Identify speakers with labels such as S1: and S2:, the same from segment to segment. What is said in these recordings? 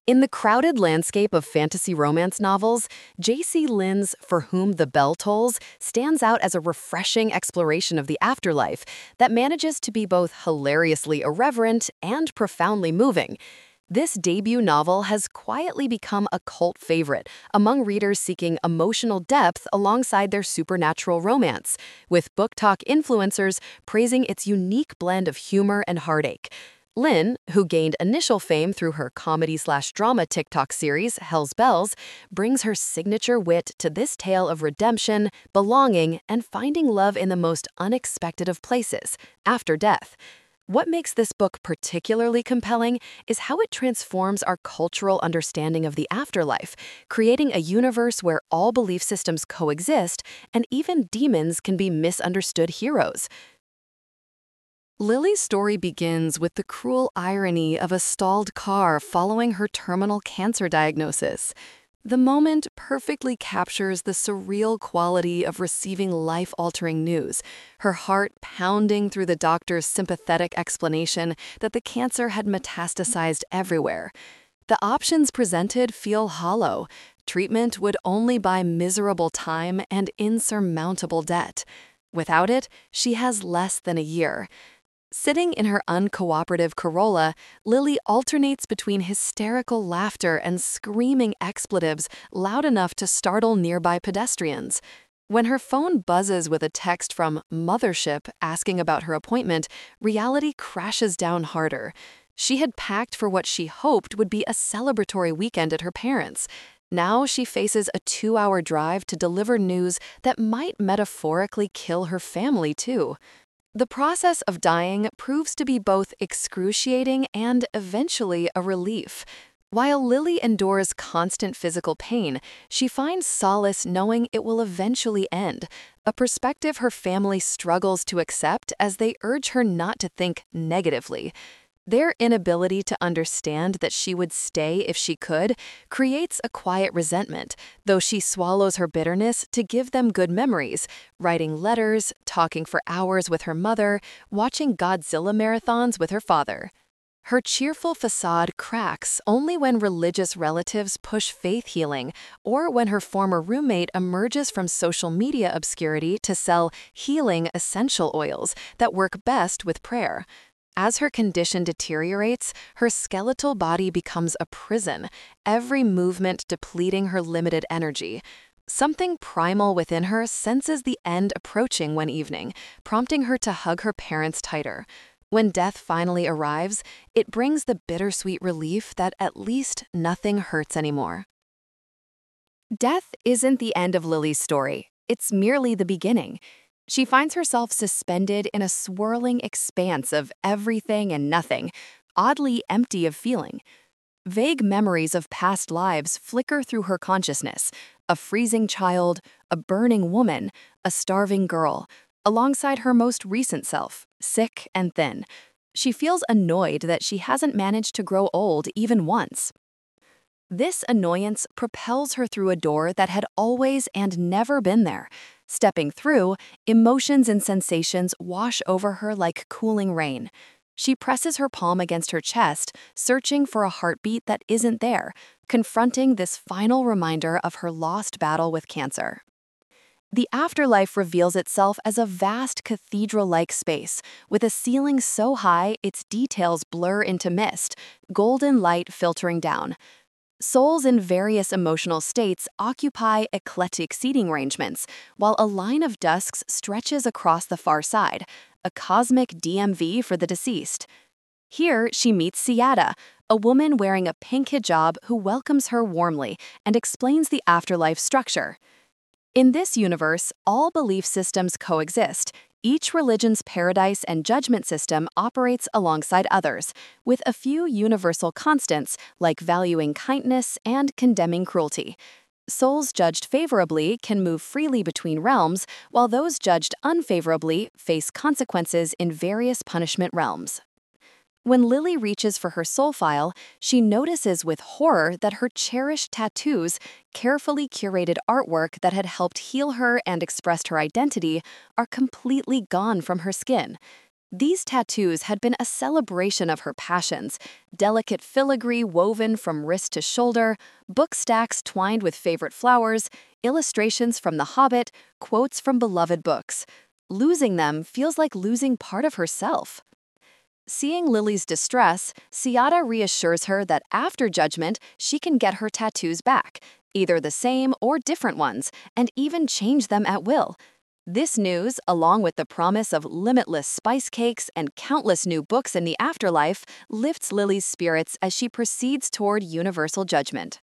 S1: In the crowded landscape of fantasy romance novels, J.C. Lynn's For Whom the Bell Tolls stands out as a refreshing exploration of the afterlife that manages to be both hilariously irreverent and profoundly moving. This debut novel has quietly become a cult favorite among readers seeking emotional depth alongside their supernatural romance, with Book Talk influencers praising its unique blend of humor and heartache. Lynn, who gained initial fame through her comedy/drama TikTok series, Hell's Bells, brings her signature wit to this tale of redemption, belonging, and finding love in the most unexpected of places, after death. What makes this book particularly compelling is how it transforms our cultural understanding of the afterlife, creating a universe where all belief systems coexist and even demons can be misunderstood heroes. Lily's story begins with the cruel irony of a stalled car following her terminal cancer diagnosis. The moment perfectly captures the surreal quality of receiving life-altering news, her heart pounding through the doctor's sympathetic explanation that the cancer had metastasized everywhere. The options presented feel hollow. Treatment would only buy miserable time and insurmountable debt. Without it, she has less than a year. Sitting in her uncooperative Corolla, Lily alternates between hysterical laughter and screaming expletives loud enough to startle nearby pedestrians. When her phone buzzes with a text from Mothership asking about her appointment, reality crashes down harder. She had packed for what she hoped would be a celebratory weekend at her parents'. Now she faces a 2-hour drive to deliver news that might metaphorically kill her family, too. The process of dying proves to be both excruciating and eventually a relief. While Lily endures constant physical pain, she finds solace knowing it will eventually end, a perspective her family struggles to accept as they urge her not to think negatively. Their inability to understand that she would stay if she could creates a quiet resentment, though she swallows her bitterness to give them good memories, writing letters, talking for hours with her mother, watching Godzilla marathons with her father. Her cheerful facade cracks only when religious relatives push faith healing or when her former roommate emerges from social media obscurity to sell healing essential oils that work best with prayer. As her condition deteriorates, her skeletal body becomes a prison, every movement depleting her limited energy. Something primal within her senses the end approaching one evening, prompting her to hug her parents tighter. When death finally arrives, it brings the bittersweet relief that at least nothing hurts anymore. Death isn't the end of Lily's story. It's merely the beginning. She finds herself suspended in a swirling expanse of everything and nothing, oddly empty of feeling. Vague memories of past lives flicker through her consciousness: a freezing child, a burning woman, a starving girl, alongside her most recent self, sick and thin. She feels annoyed that she hasn't managed to grow old even once. This annoyance propels her through a door that had always and never been there. Stepping through, emotions and sensations wash over her like cooling rain. She presses her palm against her chest, searching for a heartbeat that isn't there, confronting this final reminder of her lost battle with cancer. The afterlife reveals itself as a vast cathedral-like space, with a ceiling so high its details blur into mist, golden light filtering down. Souls in various emotional states occupy eclectic seating arrangements, while a line of dusks stretches across the far side, a cosmic DMV for the deceased. Here she meets Siada, a woman wearing a pink hijab who welcomes her warmly and explains the afterlife structure. In this universe, all belief systems coexist. Each religion's paradise and judgment system operates alongside others, with a few universal constants like valuing kindness and condemning cruelty. Souls judged favorably can move freely between realms, while those judged unfavorably face consequences in various punishment realms. When Lily reaches for her soul file, she notices with horror that her cherished tattoos, carefully curated artwork that had helped heal her and expressed her identity, are completely gone from her skin. These tattoos had been a celebration of her passions: delicate filigree woven from wrist to shoulder, book stacks twined with favorite flowers, illustrations from The Hobbit, quotes from beloved books. Losing them feels like losing part of herself. Seeing Lily's distress, Ciata reassures her that after Judgment, she can get her tattoos back, either the same or different ones, and even change them at will. This news, along with the promise of limitless spice cakes and countless new books in the afterlife, lifts Lily's spirits as she proceeds toward universal judgment.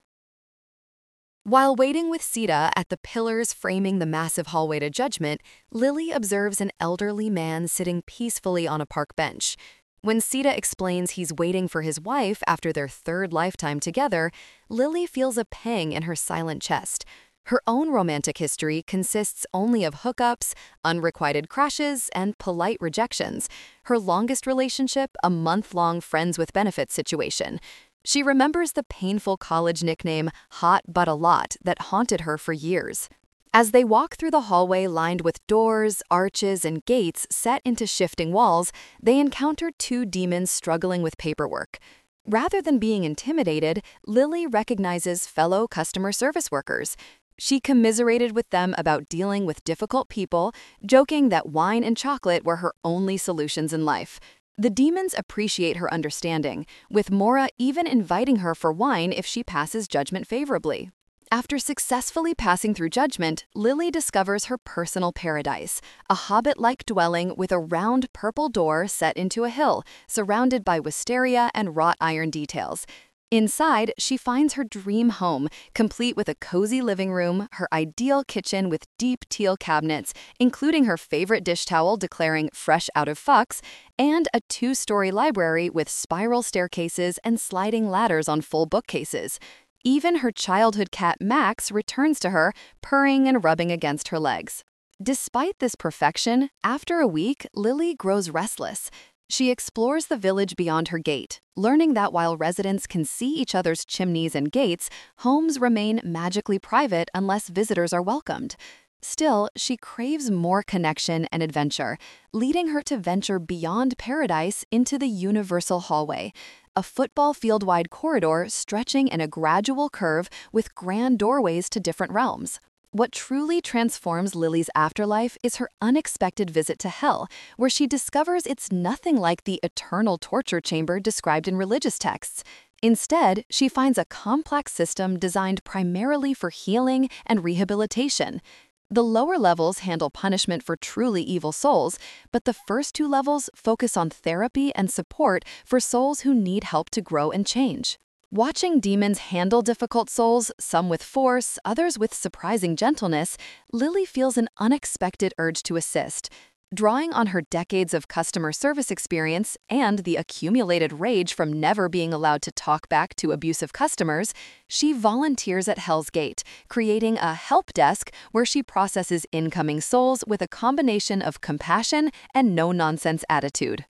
S1: While waiting with Sita at the pillars framing the massive hallway to judgment, Lily observes an elderly man sitting peacefully on a park bench. When Sita explains he's waiting for his wife after their third lifetime together, Lily feels a pang in her silent chest. Her own romantic history consists only of hookups, unrequited crashes, and polite rejections. Her longest relationship, a month-long friends with benefits situation. She remembers the painful college nickname Hot But A Lot that haunted her for years. As they walk through the hallway lined with doors, arches, and gates set into shifting walls, they encounter two demons struggling with paperwork. Rather than being intimidated, Lily recognizes fellow customer service workers. She commiserated with them about dealing with difficult people, joking that wine and chocolate were her only solutions in life. The demons appreciate her understanding, with Mora even inviting her for wine if she passes judgment favorably. After successfully passing through judgment, Lily discovers her personal paradise, a hobbit-like dwelling with a round purple door set into a hill, surrounded by wisteria and wrought iron details. Inside, she finds her dream home, complete with a cozy living room, her ideal kitchen with deep teal cabinets, including her favorite dish towel declaring fresh out of Fox, and a two-story library with spiral staircases and sliding ladders on full bookcases. Even her childhood cat Max returns to her, purring and rubbing against her legs. Despite this perfection, after a week, Lily grows restless. She explores the village beyond her gate, learning that while residents can see each other's chimneys and gates, homes remain magically private unless visitors are welcomed. Still, she craves more connection and adventure, leading her to venture beyond paradise into the universal hallway, a football field-wide corridor stretching in a gradual curve with grand doorways to different realms. What truly transforms Lily's afterlife is her unexpected visit to Hell, where she discovers it's nothing like the eternal torture chamber described in religious texts. Instead, she finds a complex system designed primarily for healing and rehabilitation. The lower levels handle punishment for truly evil souls, but the first two levels focus on therapy and support for souls who need help to grow and change. Watching demons handle difficult souls, some with force, others with surprising gentleness, Lily feels an unexpected urge to assist. Drawing on her decades of customer service experience and the accumulated rage from never being allowed to talk back to abusive customers, she volunteers at Hell's Gate, creating a help desk where she processes incoming souls with a combination of compassion and no-nonsense attitude.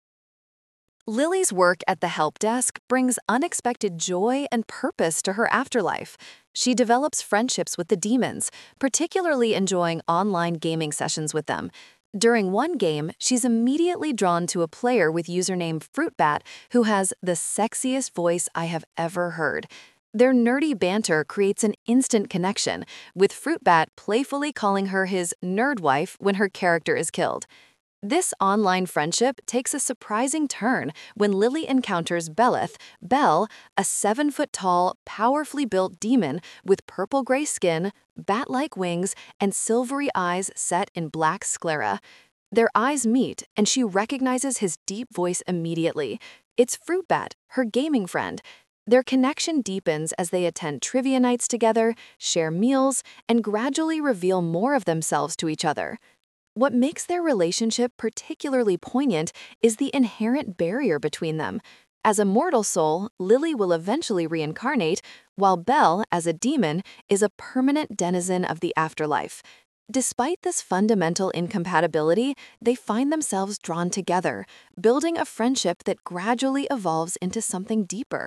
S1: Lily's work at the help desk brings unexpected joy and purpose to her afterlife. She develops friendships with the demons, particularly enjoying online gaming sessions with them. During one game, she's immediately drawn to a player with username Fruitbat who has the sexiest voice I have ever heard. Their nerdy banter creates an instant connection, with Fruitbat playfully calling her his nerd wife when her character is killed. This online friendship takes a surprising turn when Lily encounters Belith, Belle, a 7-foot-tall, powerfully built demon with purple-gray skin, bat-like wings, and silvery eyes set in black sclera. Their eyes meet, and she recognizes his deep voice immediately. It's Fruitbat, her gaming friend. Their connection deepens as they attend trivia nights together, share meals, and gradually reveal more of themselves to each other. What makes their relationship particularly poignant is the inherent barrier between them. As a mortal soul, Lily will eventually reincarnate, while Belle, as a demon, is a permanent denizen of the afterlife. Despite this fundamental incompatibility, they find themselves drawn together, building a friendship that gradually evolves into something deeper.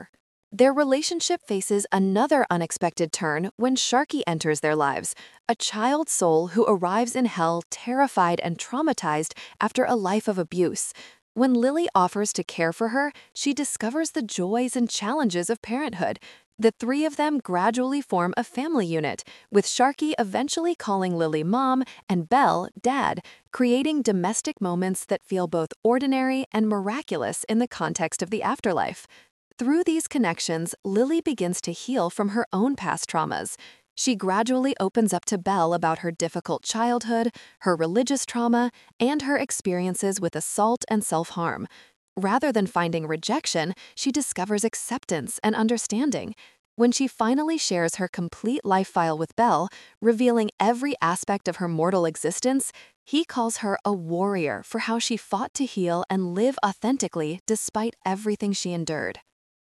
S1: Their relationship faces another unexpected turn when Sharky enters their lives, a child soul who arrives in hell terrified and traumatized after a life of abuse. When Lily offers to care for her, she discovers the joys and challenges of parenthood. The three of them gradually form a family unit, with Sharky eventually calling Lily Mom and Belle Dad, creating domestic moments that feel both ordinary and miraculous in the context of the afterlife. Through these connections, Lily begins to heal from her own past traumas. She gradually opens up to Belle about her difficult childhood, her religious trauma, and her experiences with assault and self-harm. Rather than finding rejection, she discovers acceptance and understanding. When she finally shares her complete life file with Belle, revealing every aspect of her mortal existence, he calls her a warrior for how she fought to heal and live authentically despite everything she endured.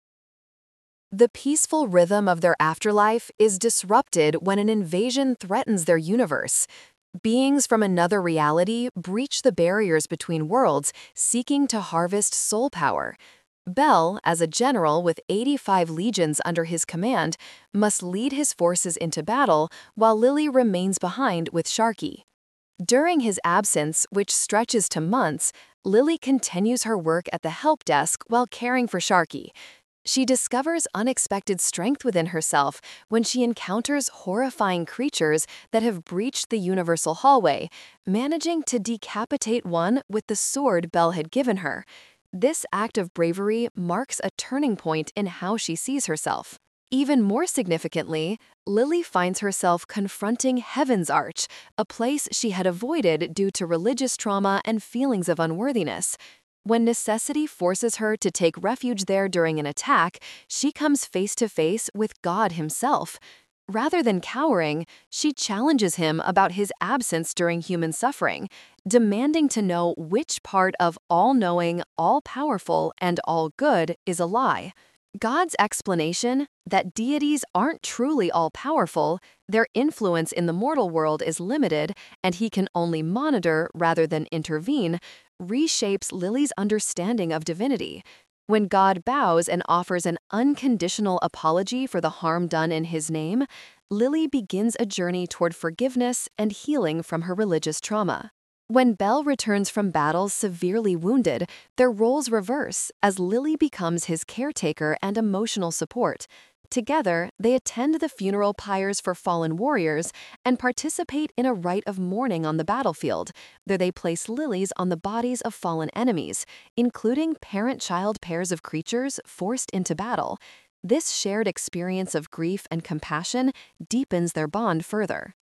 S1: The peaceful rhythm of their afterlife is disrupted when an invasion threatens their universe. Beings from another reality breach the barriers between worlds, seeking to harvest soul power. Bel, as a general with 85 legions under his command, must lead his forces into battle while Lily remains behind with Sharky. During his absence, which stretches to months, Lily continues her work at the help desk while caring for Sharky. She discovers unexpected strength within herself when she encounters horrifying creatures that have breached the universal hallway, managing to decapitate one with the sword Belle had given her. This act of bravery marks a turning point in how she sees herself. Even more significantly, Lily finds herself confronting Heaven's Arch, a place she had avoided due to religious trauma and feelings of unworthiness. When necessity forces her to take refuge there during an attack, she comes face to face with God himself. Rather than cowering, she challenges him about his absence during human suffering, demanding to know which part of all-knowing, all-powerful, and all-good is a lie. God's explanation, that deities aren't truly all-powerful, their influence in the mortal world is limited, and he can only monitor rather than intervene, reshapes Lily's understanding of divinity. When God bows and offers an unconditional apology for the harm done in his name, Lily begins a journey toward forgiveness and healing from her religious trauma. When Belle returns from battle severely wounded, their roles reverse as Lily becomes his caretaker and emotional support. Together, they attend the funeral pyres for fallen warriors and participate in a rite of mourning on the battlefield, where they place lilies on the bodies of fallen enemies, including parent-child pairs of creatures forced into battle. This shared experience of grief and compassion deepens their bond further.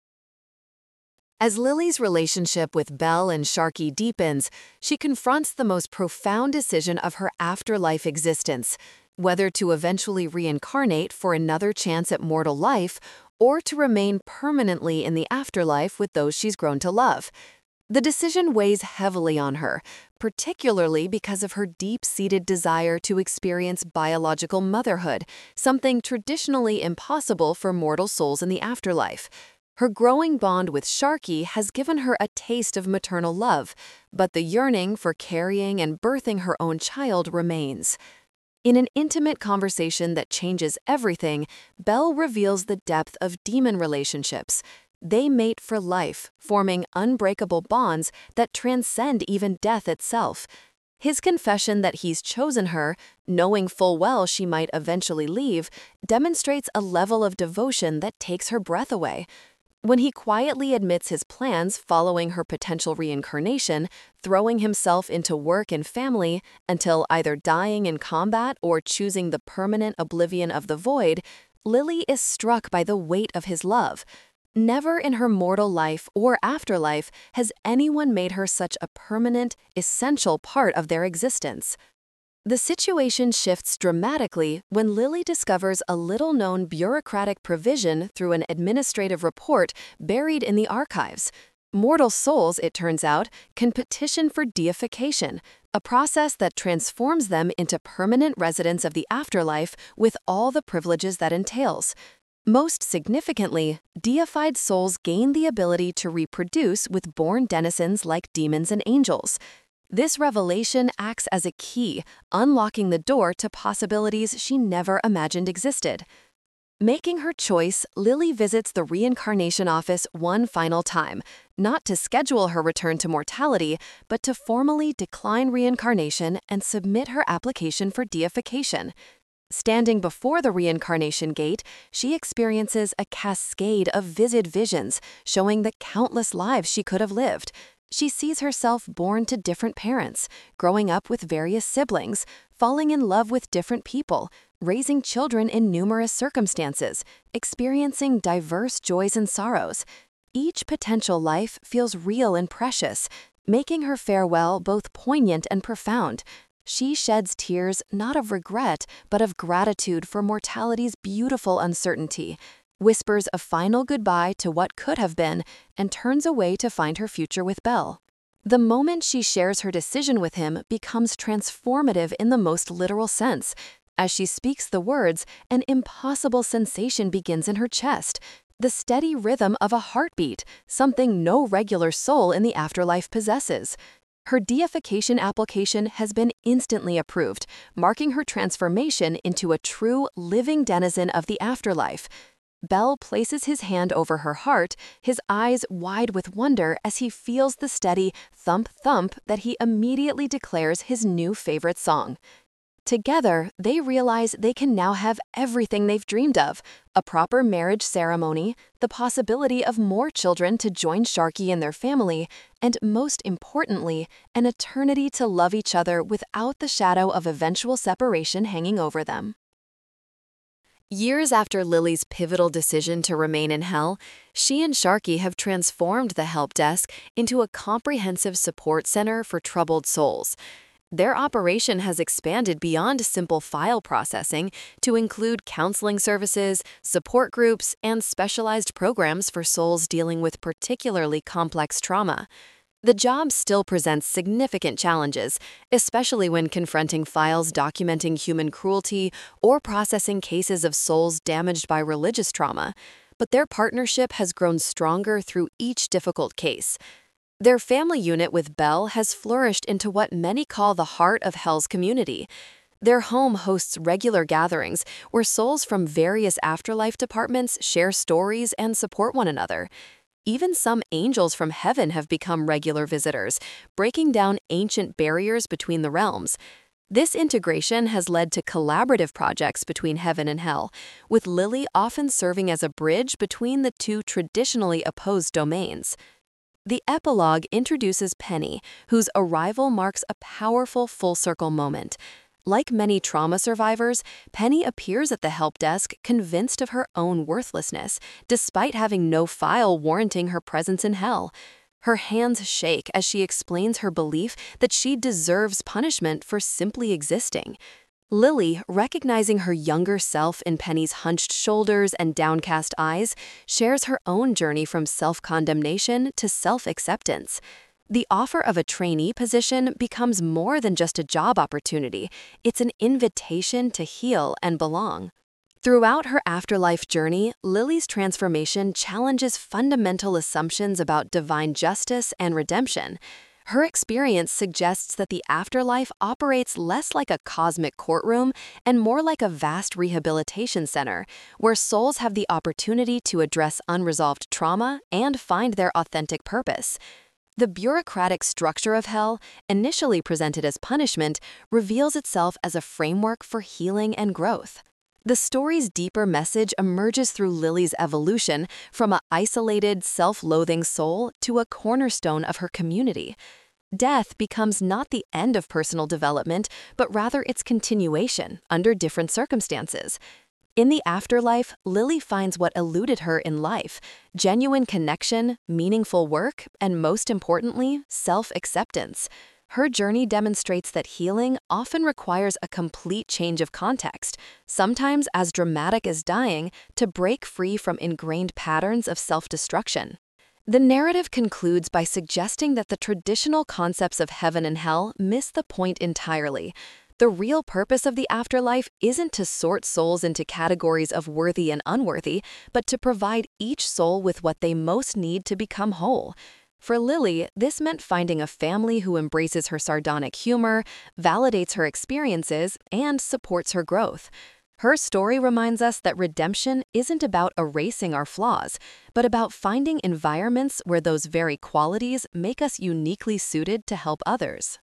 S1: As Lily's relationship with Belle and Sharky deepens, she confronts the most profound decision of her afterlife existence, whether to eventually reincarnate for another chance at mortal life or to remain permanently in the afterlife with those she's grown to love. The decision weighs heavily on her, particularly because of her deep-seated desire to experience biological motherhood, something traditionally impossible for mortal souls in the afterlife. Her growing bond with Sharky has given her a taste of maternal love, but the yearning for carrying and birthing her own child remains. In an intimate conversation that changes everything, Belle reveals the depth of demon relationships. They mate for life, forming unbreakable bonds that transcend even death itself. His confession that he's chosen her, knowing full well she might eventually leave, demonstrates a level of devotion that takes her breath away. When he quietly admits his plans following her potential reincarnation, throwing himself into work and family until either dying in combat or choosing the permanent oblivion of the void, Lily is struck by the weight of his love. Never in her mortal life or afterlife has anyone made her such a permanent, essential part of their existence. The situation shifts dramatically when Lily discovers a little-known bureaucratic provision through an administrative report buried in the archives. Mortal souls, it turns out, can petition for deification, a process that transforms them into permanent residents of the afterlife with all the privileges that entails. Most significantly, deified souls gain the ability to reproduce with born denizens like demons and angels. This revelation acts as a key, unlocking the door to possibilities she never imagined existed. Making her choice, Lily visits the reincarnation office one final time, not to schedule her return to mortality, but to formally decline reincarnation and submit her application for deification. Standing before the reincarnation gate, she experiences a cascade of vivid visions showing the countless lives she could have lived. She sees herself born to different parents, growing up with various siblings, falling in love with different people, raising children in numerous circumstances, experiencing diverse joys and sorrows. Each potential life feels real and precious, making her farewell both poignant and profound. She sheds tears not of regret, but of gratitude for mortality's beautiful uncertainty, whispers a final goodbye to what could have been, and turns away to find her future with Belle. The moment she shares her decision with him becomes transformative in the most literal sense. As she speaks the words, an impossible sensation begins in her chest, the steady rhythm of a heartbeat, something no regular soul in the afterlife possesses. Her deification application has been instantly approved, marking her transformation into a true, living denizen of the afterlife. Belle places his hand over her heart, his eyes wide with wonder as he feels the steady thump-thump that he immediately declares his new favorite song. Together, they realize they can now have everything they've dreamed of: a proper marriage ceremony, the possibility of more children to join Sharky and their family, and most importantly, an eternity to love each other without the shadow of eventual separation hanging over them. Years after Lily's pivotal decision to remain in hell, she and Sharky have transformed the help desk into a comprehensive support center for troubled souls. Their operation has expanded beyond simple file processing to include counseling services, support groups, and specialized programs for souls dealing with particularly complex trauma. The job still presents significant challenges, especially when confronting files documenting human cruelty or processing cases of souls damaged by religious trauma, but their partnership has grown stronger through each difficult case. Their family unit with Belle has flourished into what many call the heart of hell's community. Their home hosts regular gatherings where souls from various afterlife departments share stories and support one another. Even some angels from heaven have become regular visitors, breaking down ancient barriers between the realms. This integration has led to collaborative projects between heaven and hell, with Lily often serving as a bridge between the two traditionally opposed domains. The epilogue introduces Penny, whose arrival marks a powerful full-circle moment. Like many trauma survivors, Penny appears at the help desk convinced of her own worthlessness, despite having no file warranting her presence in hell. Her hands shake as she explains her belief that she deserves punishment for simply existing. Lily, recognizing her younger self in Penny's hunched shoulders and downcast eyes, shares her own journey from self-condemnation to self-acceptance. The offer of a trainee position becomes more than just a job opportunity. It's an invitation to heal and belong. Throughout her afterlife journey, Lily's transformation challenges fundamental assumptions about divine justice and redemption. Her experience suggests that the afterlife operates less like a cosmic courtroom and more like a vast rehabilitation center, where souls have the opportunity to address unresolved trauma and find their authentic purpose. The bureaucratic structure of hell, initially presented as punishment, reveals itself as a framework for healing and growth. The story's deeper message emerges through Lily's evolution from an isolated, self-loathing soul to a cornerstone of her community. Death becomes not the end of personal development, but rather its continuation under different circumstances. In the afterlife, Lily finds what eluded her in life: genuine connection, meaningful work, and most importantly, self-acceptance. Her journey demonstrates that healing often requires a complete change of context, sometimes as dramatic as dying, to break free from ingrained patterns of self-destruction. The narrative concludes by suggesting that the traditional concepts of heaven and hell miss the point entirely. The real purpose of the afterlife isn't to sort souls into categories of worthy and unworthy, but to provide each soul with what they most need to become whole. For Lily, this meant finding a family who embraces her sardonic humor, validates her experiences, and supports her growth. Her story reminds us that redemption isn't about erasing our flaws, but about finding environments where those very qualities make us uniquely suited to help others.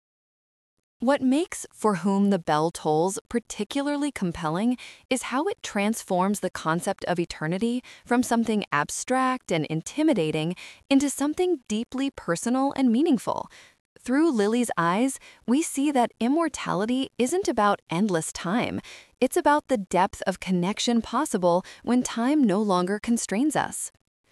S1: What makes For Whom the Bell Tolls particularly compelling is how it transforms the concept of eternity from something abstract and intimidating into something deeply personal and meaningful. Through Lily's eyes, we see that immortality isn't about endless time. It's about the depth of connection possible when time no longer constrains us.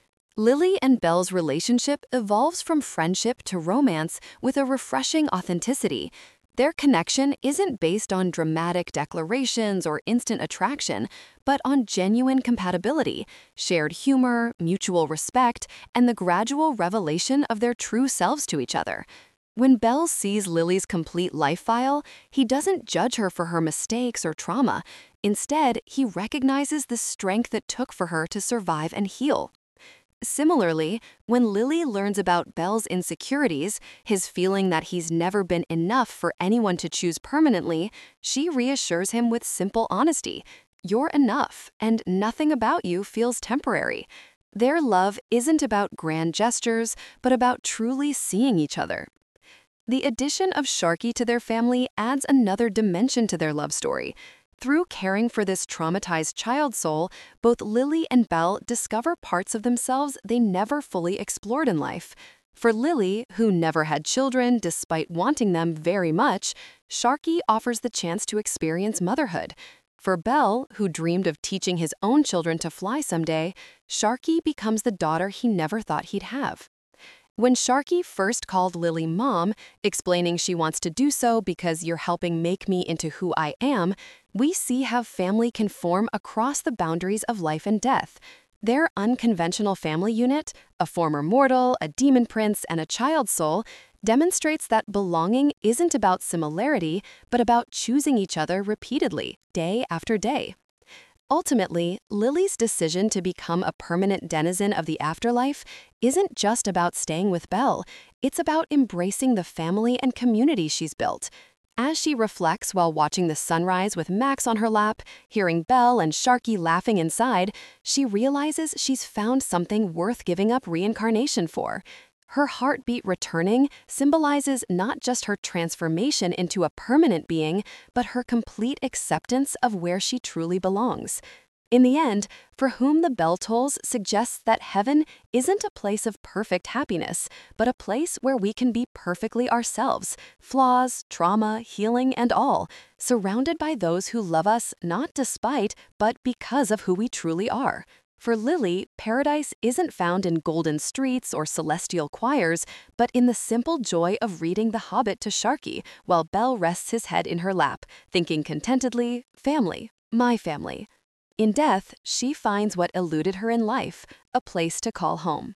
S1: Lily and Belle's relationship evolves from friendship to romance with a refreshing authenticity. Their connection isn't based on dramatic declarations or instant attraction, but on genuine compatibility, shared humor, mutual respect, and the gradual revelation of their true selves to each other. When Belle sees Lily's complete life file, he doesn't judge her for her mistakes or trauma. Instead, he recognizes the strength it took for her to survive and heal. Similarly, when Lily learns about Belle's insecurities, his feeling that he's never been enough for anyone to choose permanently, she reassures him with simple honesty. You're enough, and nothing about you feels temporary. Their love isn't about grand gestures, but about truly seeing each other. The addition of Sharky to their family adds another dimension to their love story. Through caring for this traumatized child soul, both Lily and Belle discover parts of themselves they never fully explored in life. For Lily, who never had children despite wanting them very much, Sharky offers the chance to experience motherhood. For Belle, who dreamed of teaching his own children to fly someday, Sharky becomes the daughter he never thought he'd have. When Sharky first called Lily Mom, explaining she wants to do so because you're helping make me into who I am, we see how family can form across the boundaries of life and death. Their unconventional family unit, a former mortal, a demon prince, and a child soul, demonstrates that belonging isn't about similarity, but about choosing each other repeatedly, day after day. Ultimately, Lily's decision to become a permanent denizen of the afterlife isn't just about staying with Belle, it's about embracing the family and community she's built. As she reflects while watching the sunrise with Max on her lap, hearing Belle and Sharky laughing inside, she realizes she's found something worth giving up reincarnation for. Her heartbeat returning symbolizes not just her transformation into a permanent being, but her complete acceptance of where she truly belongs. In the end, For Whom the Bell Tolls suggests that heaven isn't a place of perfect happiness, but a place where we can be perfectly ourselves, flaws, trauma, healing, and all, surrounded by those who love us not despite, but because of who we truly are. For Lily, paradise isn't found in golden streets or celestial choirs, but in the simple joy of reading The Hobbit to Sharky while Belle rests his head in her lap, thinking contentedly, family, my family. In death, she finds what eluded her in life, a place to call home.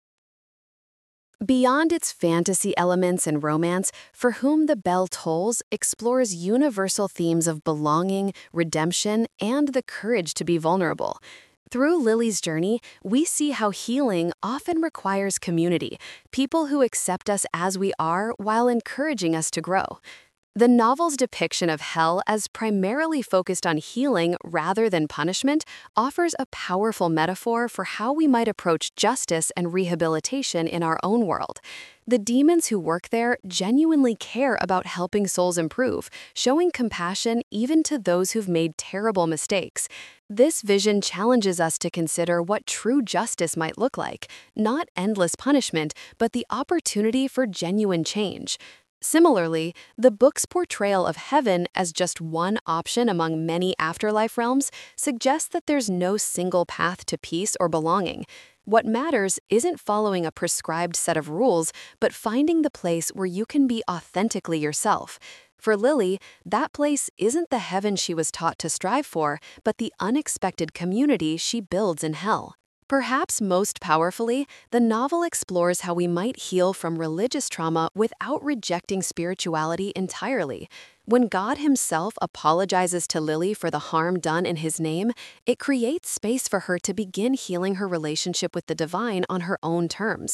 S1: Beyond its fantasy elements and romance, For Whom the Bell Tolls explores universal themes of belonging, redemption, and the courage to be vulnerable. Through Lily's journey, we see how healing often requires community, people who accept us as we are while encouraging us to grow. The novel's depiction of hell as primarily focused on healing rather than punishment offers a powerful metaphor for how we might approach justice and rehabilitation in our own world. The demons who work there genuinely care about helping souls improve, showing compassion even to those who've made terrible mistakes. This vision challenges us to consider what true justice might look like, not endless punishment, but the opportunity for genuine change. Similarly, the book's portrayal of heaven as just one option among many afterlife realms suggests that there's no single path to peace or belonging. What matters isn't following a prescribed set of rules, but finding the place where you can be authentically yourself. For Lily, that place isn't the heaven she was taught to strive for, but the unexpected community she builds in hell. Perhaps most powerfully, the novel explores how we might heal from religious trauma without rejecting spirituality entirely. When God himself apologizes to Lily for the harm done in his name, it creates space for her to begin healing her relationship with the divine on her own terms.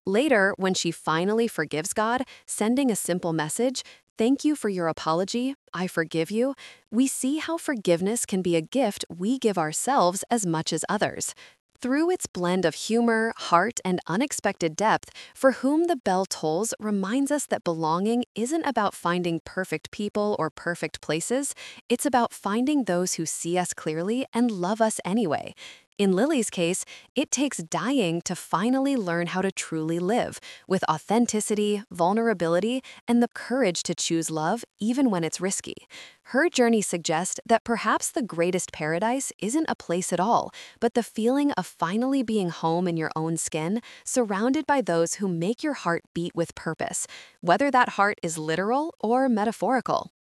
S1: Later, when she finally forgives God, sending a simple message, "Thank you for your apology, I forgive you," we see how forgiveness can be a gift we give ourselves as much as others. Through its blend of humor, heart, and unexpected depth, For Whom the Bell Tolls reminds us that belonging isn't about finding perfect people or perfect places, it's about finding those who see us clearly and love us anyway. In Lily's case, it takes dying to finally learn how to truly live, with authenticity, vulnerability, and the courage to choose love even when it's risky. Her journey suggests that perhaps the greatest paradise isn't a place at all, but the feeling of finally being home in your own skin, surrounded by those who make your heart beat with purpose, whether that heart is literal or metaphorical.